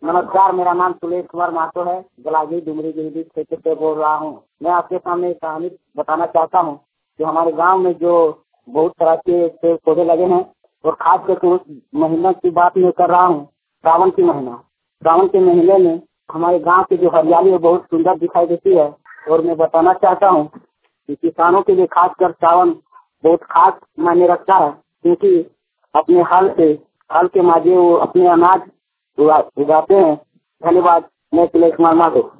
नमस्कार, मेरा नाम सुरेश कुमार महतो है। जलागी डुमरी गिरिडीह क्षेत्र से बोल रहा हूँ। मैं आपके सामने एक कहानी बताना चाहता हूँ कि हमारे गांव में जो बहुत तरह के पेड़ पौधे लगे हैं और खास करके उस महीना की बात मैं कर रहा हूँ, सावन की महीना। सावन के महीने में हमारे गांव की जो हरियाली है बहुत सुंदर दिखाई देती है। और मैं बताना चाहता हूँ कि किसानों के लिए खासकर सावन बहुत खास मायने रखता है, क्योंकि अपने हल के माध्यम वो अपने अनाज उगाते हैं। धन्यवाद। मैं सुरेश कुमार महतो।